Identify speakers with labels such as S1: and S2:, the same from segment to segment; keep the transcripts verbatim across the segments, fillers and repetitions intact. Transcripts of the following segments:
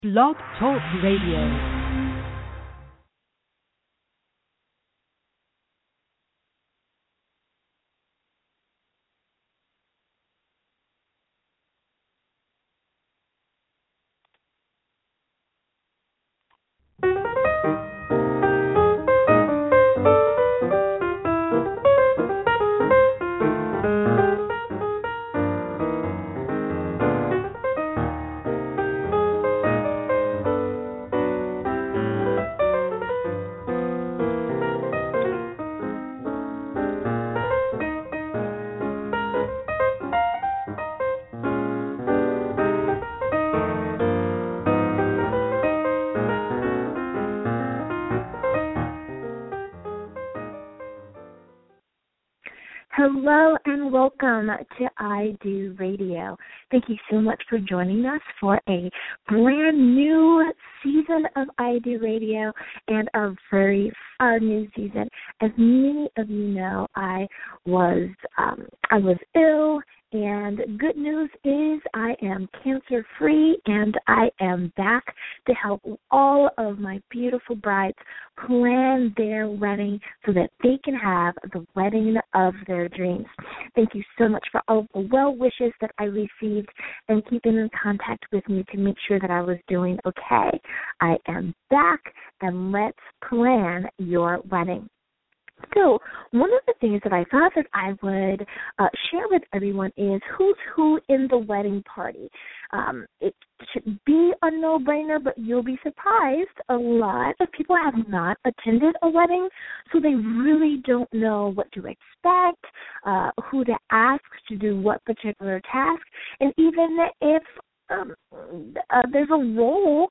S1: Blog Talk Radio.
S2: Hello and welcome to I Do Radio. Thank you so much for joining us for a brand new season of I Do Radio and our very our new season. As many of you know, I was um, I was ill. And good news is I am cancer-free and I am back to help all of my beautiful brides plan their wedding so that they can have the wedding of their dreams. Thank you so much for all of the well wishes that I received and keeping in contact with me to make sure that I was doing okay. I am back and let's plan your wedding. So one of the things that I thought that I would uh, share with everyone is who's who in the wedding party. Um, it should be a no-brainer, but you'll be surprised. A lot of people have not attended a wedding, so they really don't know what to expect, uh, who to ask to do what particular task, and even if um, uh, there's a role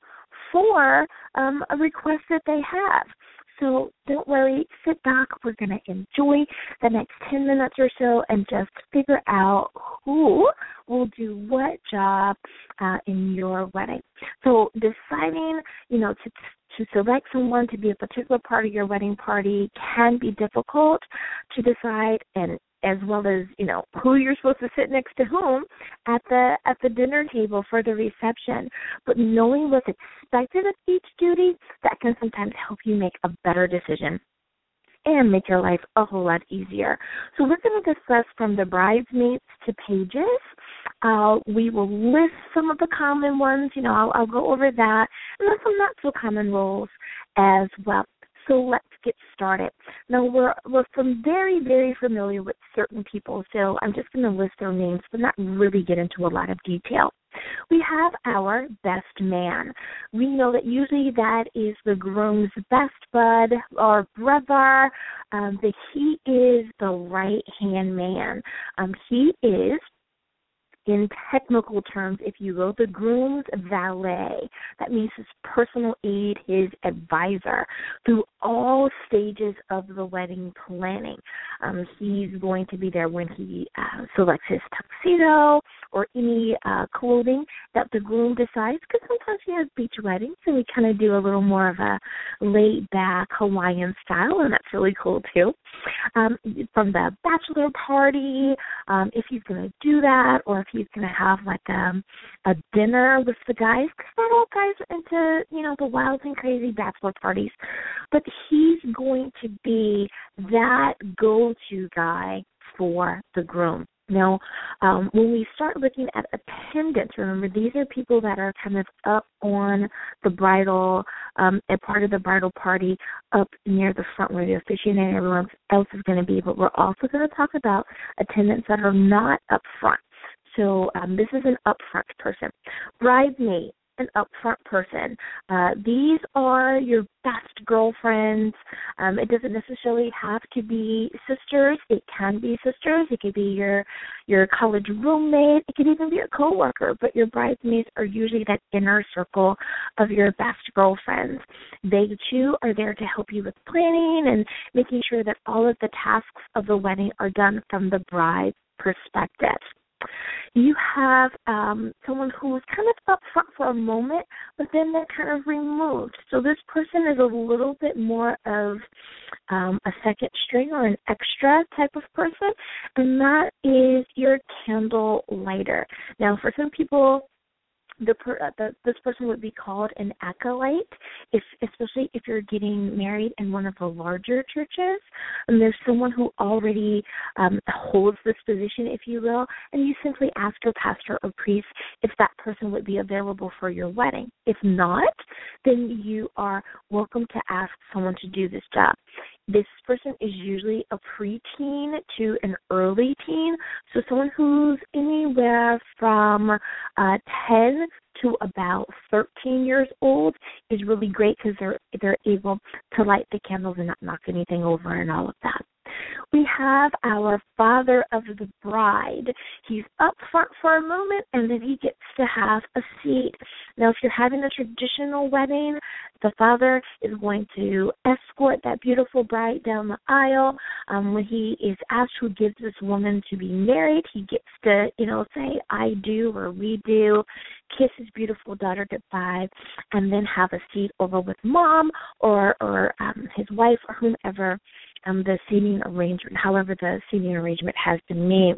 S2: for um, a request that they have. So don't worry, sit back. We're going to enjoy the next ten minutes or so and just figure out who will do what job uh, in your wedding. So deciding, you know, to to select someone to be a particular part of your wedding party can be difficult to decide, and as well as, you know, who you're supposed to sit next to whom at the at the dinner table for the reception. But knowing what's expected of each duty, that can sometimes help you make a better decision and make your life a whole lot easier. So we're going to discuss from the bridesmaids to pages. Uh, we will list some of the common ones. You know, I'll, I'll go over that, and then some not so common roles as well. So let's get started. Now, we're, we're from very, very familiar with certain people, so I'm just going to list their names but not really get into a lot of detail. We have our best man. We know that usually that is the groom's best bud or brother. Um, that he is the right-hand man. Um, he is, in technical terms, if you will, the groom's valet. That means his personal aide, his advisor through all stages of the wedding planning. Um, he's going to be there when he uh, selects his tuxedo or any uh, clothing that the groom decides, because sometimes he has beach weddings, and we kind of do a little more of a laid-back Hawaiian style, and that's really cool too. Um, from the bachelor party, um, if he's going to do that, or if he's going to have like um, a dinner with the guys, because not all guys are into, you know, the wild and crazy bachelor parties, but he's going to be that go-to guy for the groom. Now, um, when we start looking at attendants, remember, these are people that are kind of up on the bridal, um, a part of the bridal party up near the front where the officiant and everyone else is going to be, but we're also going to talk about attendants that are not up front. So um, this is an upfront person. Bridesmaid, an upfront person. Uh, these are your best girlfriends. Um, it doesn't necessarily have to be sisters. It can be sisters. It could be your your college roommate. It could even be a coworker. But your bridesmaids are usually that inner circle of your best girlfriends. They too are there to help you with planning and making sure that all of the tasks of the wedding are done from the bride's perspective. You have um, someone who is kind of up front for a moment, but then they're kind of removed. So this person is a little bit more of um, a second string or an extra type of person, and that is your candle lighter. Now, for some people, the, per, uh, the this person would be called an acolyte, if especially if you're getting married in one of the larger churches, and there's someone who already um, holds this position, if you will, and you simply ask your pastor or priest if that person would be available for your wedding. If not, then you are welcome to ask someone to do this job. This person is usually a preteen to an early teen, so someone who's anywhere from uh, ten to about thirteen years old is really great because they're they're able to light the candles and not knock anything over and all of that. We have our father of the bride. He's up front for a moment, and then he gets to have a seat. Now, if you're having a traditional wedding, the father is going to escort that beautiful bride down the aisle. Um, when he is asked who gives this woman to be married, he gets to, you know, say, I do or we do, kiss his beautiful daughter goodbye, and then have a seat over with mom or, or um, his wife or whomever um, the seating arrangement, however the seating arrangement has been made.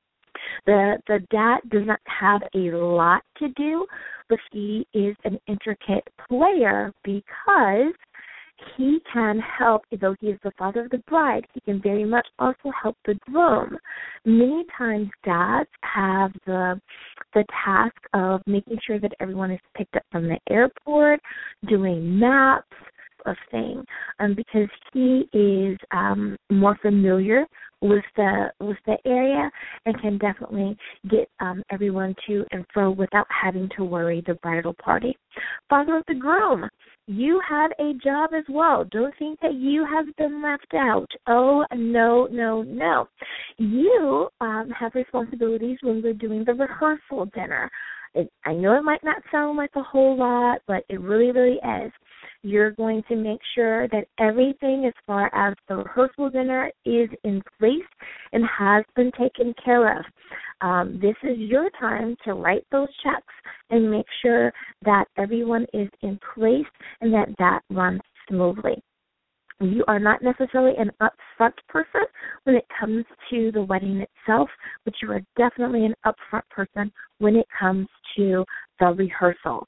S2: The the dad does not have a lot to do, but he is an intricate player because he can help, though he is the father of the bride, he can very much also help the groom. Many times dads have the the task of making sure that everyone is picked up from the airport, doing maps of thing, um, because he is um, more familiar with the with the area and can definitely get um, everyone to and fro without having to worry the bridal party. Father of the groom, you have a job as well. Don't think that you have been left out. Oh, no, no, no. You um, have responsibilities when we're doing the rehearsal dinner. It, I know it might not sound like a whole lot, but it really, really is. You're going to make sure that everything as far as the rehearsal dinner is in place and has been taken care of. Um, this is your time to write those checks and make sure that everyone is in place and that that runs smoothly. You are not necessarily an upfront person when it comes to the wedding itself, but you are definitely an upfront person when it comes to the rehearsal.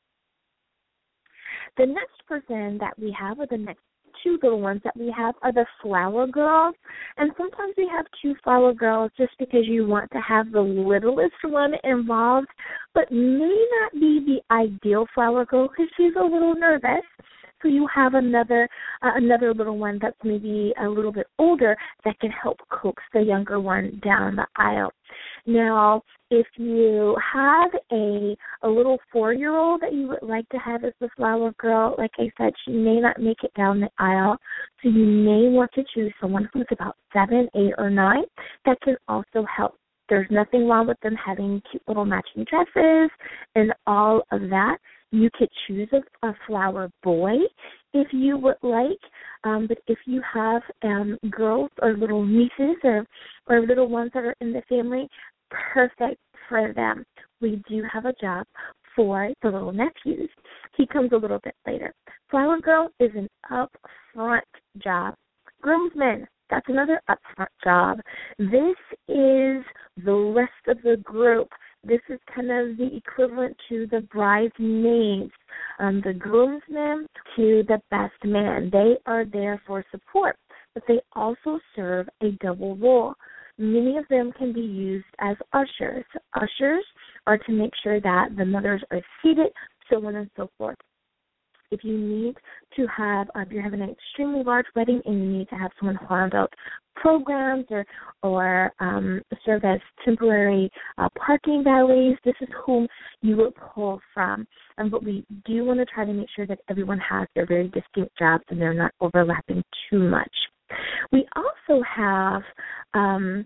S2: The next person that we have, or the next two little ones that we have, are the flower girls. And sometimes we have two flower girls just because you want to have the littlest one involved, but may not be the ideal flower girl because she's a little nervous. So you have another uh, another little one that's maybe a little bit older that can help coax the younger one down the aisle. Now, if you have a a little four-year-old that you would like to have as the flower girl, like I said, she may not make it down the aisle, so you may want to choose someone who's about seven, eight, or nine that can also help. There's nothing wrong with them having cute little matching dresses and all of that. You could choose a, a flower boy if you would like, um, but if you have um, girls or little nieces or, or little ones that are in the family, perfect for them. We do have a job for the little nephews. He comes a little bit later. Flower girl is an upfront job. Groomsmen, that's another upfront job. This is the rest of the group. This is kind of the equivalent to the bridesmaids, um, the groomsmen to the best man. They are there for support, but they also serve a double role. Many of them can be used as ushers. Ushers are to make sure that the mothers are seated, so on and so forth. If you need to have, uh, if you're having an extremely large wedding and you need to have someone hand out programs or or um, serve as temporary uh, parking valets, this is whom you will pull from. Um, but we do want to try to make sure that everyone has their very distinct jobs and they're not overlapping too much. We also have um,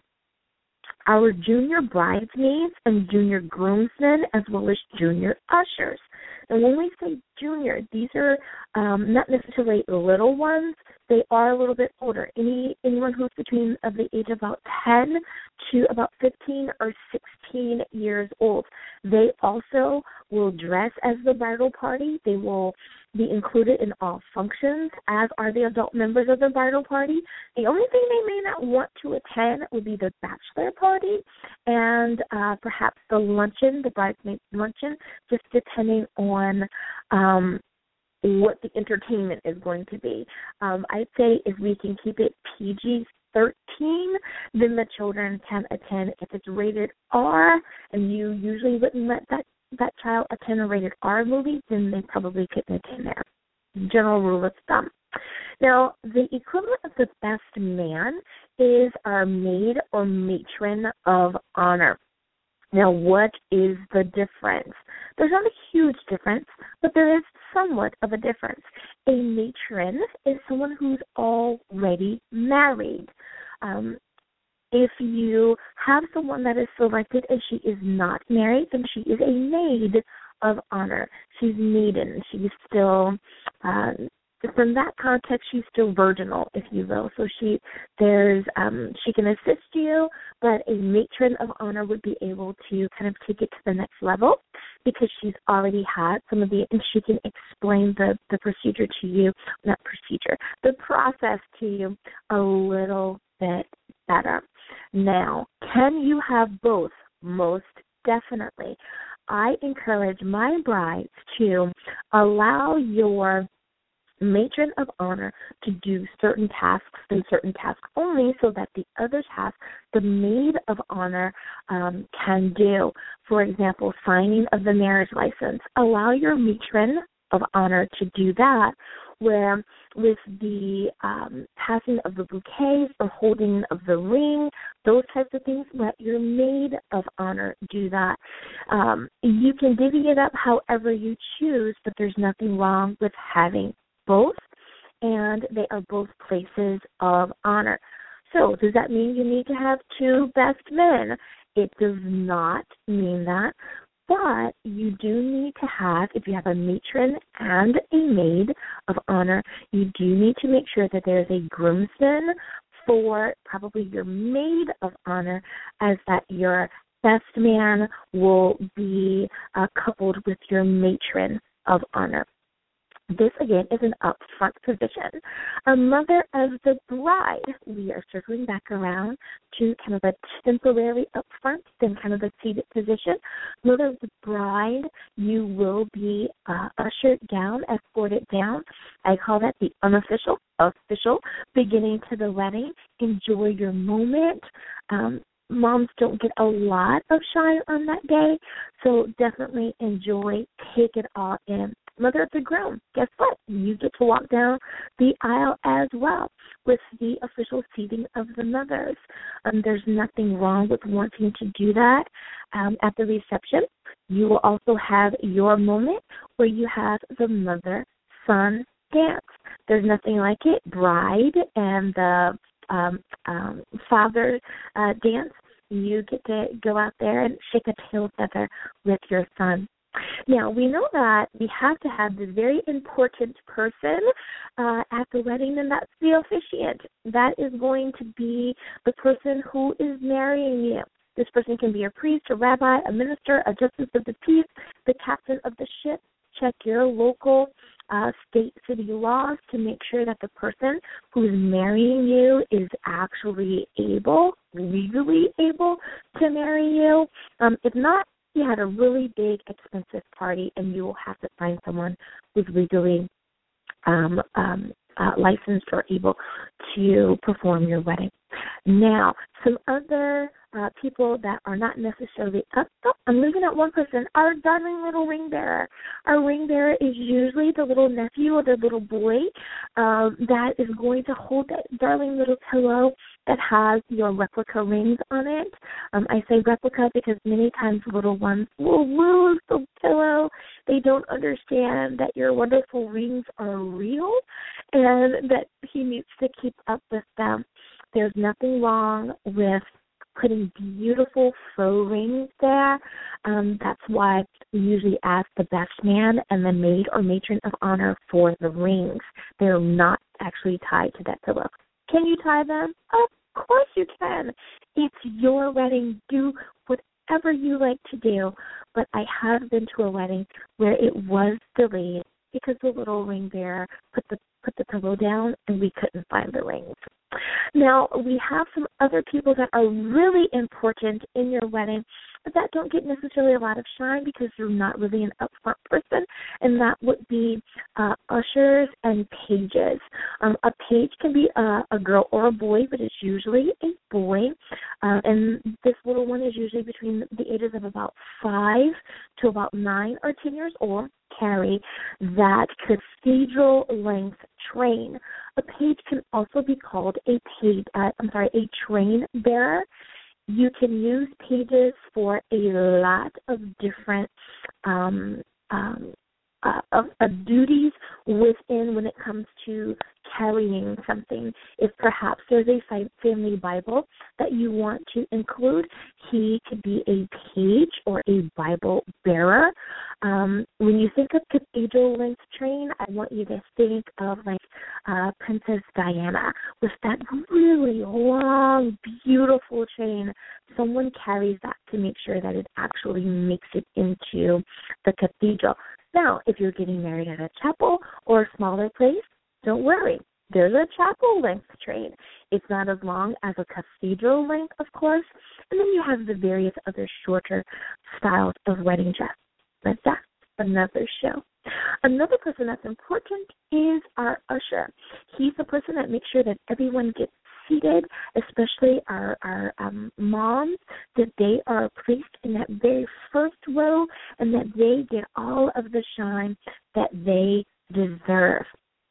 S2: our junior bridesmaids and junior groomsmen as well as junior ushers. And when we say junior, these are um, not necessarily little ones. They are a little bit older. Any Anyone who's between of the age of about ten to about fifteen or sixteen years old. They also will dress as the bridal party. They will be included in all functions, as are the adult members of the bridal party. The only thing they may not want to attend would be the bachelor party and uh, perhaps the luncheon, the bridesmaid luncheon, just depending on um, what the entertainment is going to be. Um, I'd say if we can keep it P G thirteen, then the children can attend. If it's rated R, and you usually wouldn't let that, that child attend a rated R movie, then they probably couldn't attend there. General rule of thumb. Now, the equivalent of the best man is our maid or matron of honor. Now, what is the difference? There's not a huge difference, but there is somewhat of a difference. A matron is someone who's already married. Um, if you have someone that is selected and she is not married, then she is a maid of honor. She's maiden. She's still, uh, from that context, she's still virginal, if you will. So she, there's, um, she can assist you, but a matron of honor would be able to kind of take it to the next level because she's already had some of the, and she can explain the, the procedure to you, not procedure, the process to you a little bit better. Now, can you have both? Most definitely. I encourage my brides to allow your matron of honor to do certain tasks and certain tasks only so that the other tasks the maid of honor um, can do. For example, signing of the marriage license. Allow your matron of honor to do that, where with the um, passing of the bouquets or holding of the ring, those types of things, let your maid of honor do that. Um, you can divvy it up however you choose, but there's nothing wrong with having both, and they are both places of honor. So does that mean you need to have two best men? It does not mean that. But you do need to have, if you have a matron and a maid of honor, you do need to make sure that there's a groomsman for probably your maid of honor, as that your best man will be uh, coupled with your matron of honor. This, again, is an upfront position. A mother of the bride, we are circling back around to kind of a temporary upfront, then kind of a seated position. Mother of the bride, you will be uh, ushered down, escorted down. I call that the unofficial, official beginning to the wedding. Enjoy your moment. Um, Moms don't get a lot of shine on that day, so definitely enjoy, take it all in. Mother of the groom, guess what? You get to walk down the aisle as well with the official seating of the mothers. Um, there's nothing wrong with wanting to do that. Um, at the reception, you will also have your moment where you have the mother-son dance. There's nothing like it. Bride and the um, um, father uh, dance. You get to go out there and shake a tail feather with your son. Now, we know that we have to have this very important person uh, at the wedding, and that's the officiant. That is going to be the person who is marrying you. This person can be a priest, a rabbi, a minister, a justice of the peace, the captain of the ship. Check your local uh, state, city laws to make sure that the person who is marrying you is actually able, legally able to marry you. Um, if not, you had a really big, expensive party, and you will have to find someone who's legally um, um, uh, licensed or able to perform your wedding. Now, some other uh, people that are not necessarily up. Oh, I'm leaving out one person. Our darling little ring bearer. Our ring bearer is usually the little nephew or the little boy um, that is going to hold that darling little pillow that has your replica rings on it. Um, I say replica because many times little ones will lose the pillow. They don't understand that your wonderful rings are real and that he needs to keep up with them. There's nothing wrong with putting beautiful faux rings there. Um, that's why we usually ask the best man and the maid or matron of honor for the rings. They're not actually tied to that pillow. Can you tie them? Of course you can. It's your wedding. Do whatever you like to do. But I have been to a wedding where it was delayed because the little ring bearer put the put the pillow down and we couldn't find the rings. Now, we have some other people that are really important in your wedding, but that don't get necessarily a lot of shine because you're not really an upfront person, and that would be uh, ushers and pages. Um, a page can be a, a girl or a boy, but it's usually a boy, uh, and this little one is usually between the ages of about five to about nine or ten years old. Carry that cathedral-length train. A page can also be called a page. Uh, I'm sorry, a train bearer. You can use pages for a lot of different um, um, uh, of, of duties within when it comes to carrying something. If perhaps there's a family Bible that you want to include, he could be a page or a Bible bearer. Um, when you think of cathedral-length train, I want you to think of like uh, Princess Diana with that really long, beautiful chain. Someone carries that to make sure that it actually makes it into the cathedral. Now, if you're getting married at a chapel or a smaller place, don't worry. There's a chapel-length train. It's not as long as a cathedral length, of course. And then you have the various other shorter styles of wedding dress. But that's another show. Another person that's important is our usher. He's the person that makes sure that everyone gets seated, especially our, our um, moms, that they are placed in that very first row and that they get all of the shine that they deserve.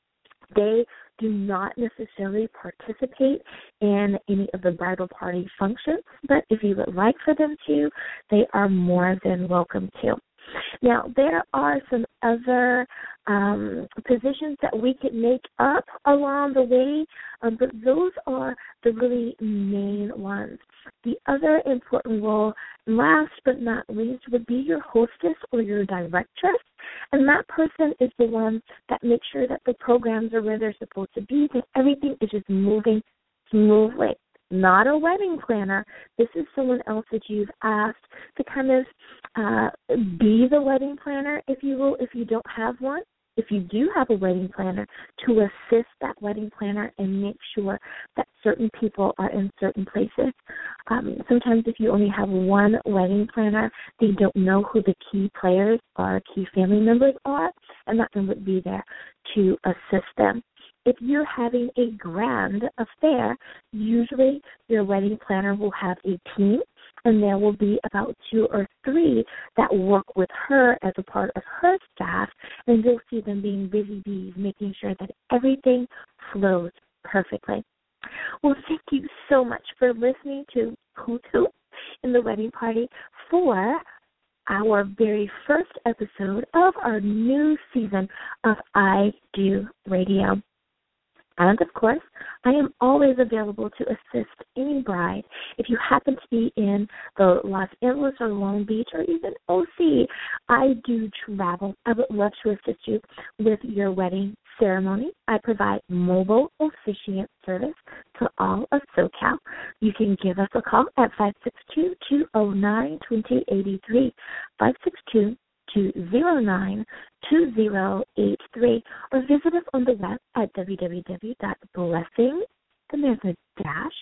S2: They do not necessarily participate in any of the bridal party functions, but if you would like for them to, they are more than welcome to. Now, there are some other um, positions that we could make up along the way, um, but those are the really main ones. The other important role, last but not least, would be your hostess or your directress, and that person is the one that makes sure that the programs are where they're supposed to be, that everything is just moving smoothly. Not a wedding planner. This is someone else that you've asked to kind of uh, be the wedding planner, if you will, if you don't have one. If you do have a wedding planner, to assist that wedding planner and make sure that certain people are in certain places. Um, sometimes if you only have one wedding planner, they don't know who the key players or key family members are, and that one would be there to assist them. If you're having a grand affair, usually your wedding planner will have a team, and there will be about two or three that work with her as a part of her staff, and you'll see them being busy bees, making sure that everything flows perfectly. Well, thank you so much for listening to Who's Who in the Wedding Party for our very first episode of our new season of I Do Radio. And, of course, I am always available to assist any bride. If you happen to be in the Los Angeles or Long Beach or even O C, I do travel. I would love to assist you with your wedding ceremony. I provide mobile officiant service to all of SoCal. You can give us a call at five six two, two oh nine, two oh eight three, five six two, two oh nine, two oh eight three, or visit us on the web at w w w dot blessings, then there's a dash,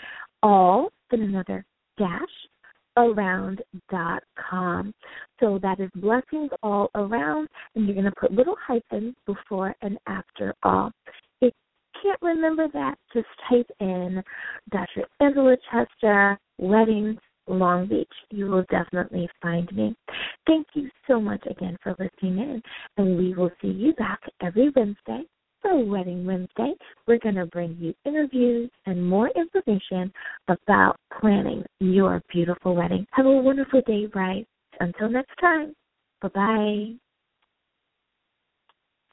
S2: all, then another dash, around dot com. So that is blessings all around, and you're going to put little hyphens before and after all. If you can't remember that, just type in Doctor Angela Chester, weddings, Long Beach. You will definitely find me. Thank you so much again for listening in, and we will see you back every Wednesday for Wedding Wednesday. We're going to bring you interviews and more information about planning your beautiful wedding. Have a wonderful day, bride. Until next time, bye-bye.